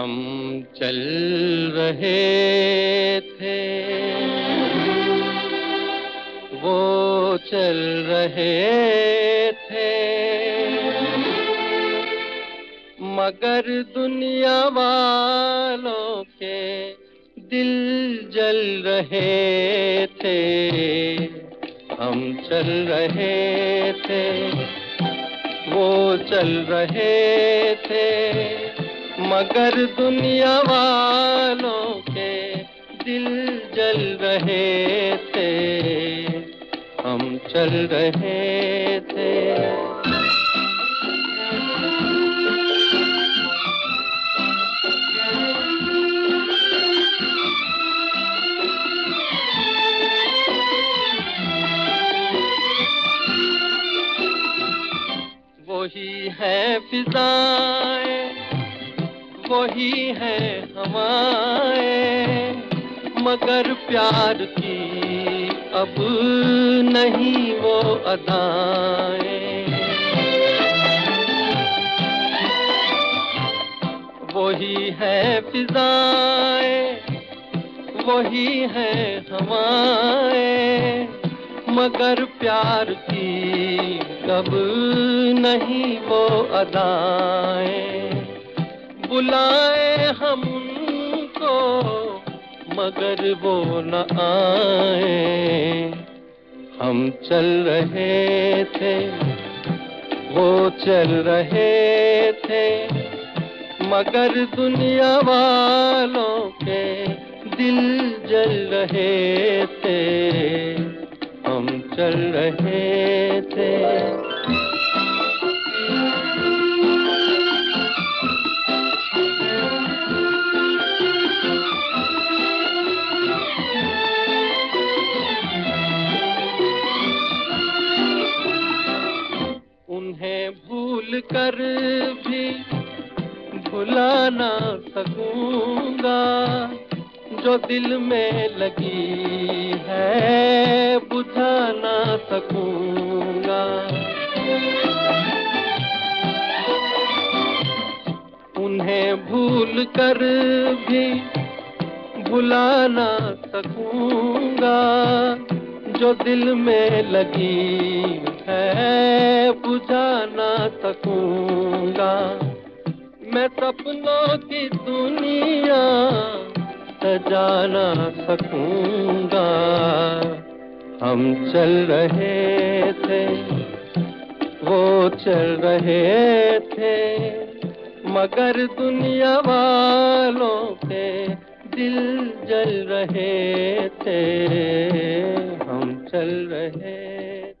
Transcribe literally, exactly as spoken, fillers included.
हम चल रहे थे, वो चल रहे थे, मगर दुनिया वालों के दिल जल रहे थे। हम चल रहे थे, वो चल रहे थे, मगर दुनिया वालों के दिल जल रहे थे। हम चल रहे थे। वही है फिजाएं, वही है हवाएं, मगर प्यार की अब नहीं वो अदाएं। वही है फिजाएं, वही है हवाएं, मगर प्यार की कब नहीं वो अदाएं। बुलाए हम उनको मगर वो न आए। हम चल रहे थे, वो चल रहे थे, मगर दुनिया वालों के दिल जल रहे थे। हम चल रहे थे। उन्हें भूल कर भी भुला ना सकूंगा, जो दिल में लगी है बुझा ना सकूंगा। उन्हें भूल कर भी भुला ना सकूंगा, जो दिल में लगी है बुझा ना सकूंगा। मैं सपनों की दुनिया सजा ना सकूंगा। हम चल रहे थे, वो चल रहे थे, मगर दुनिया वालों के दिल जल रहे थे। हम चल रहे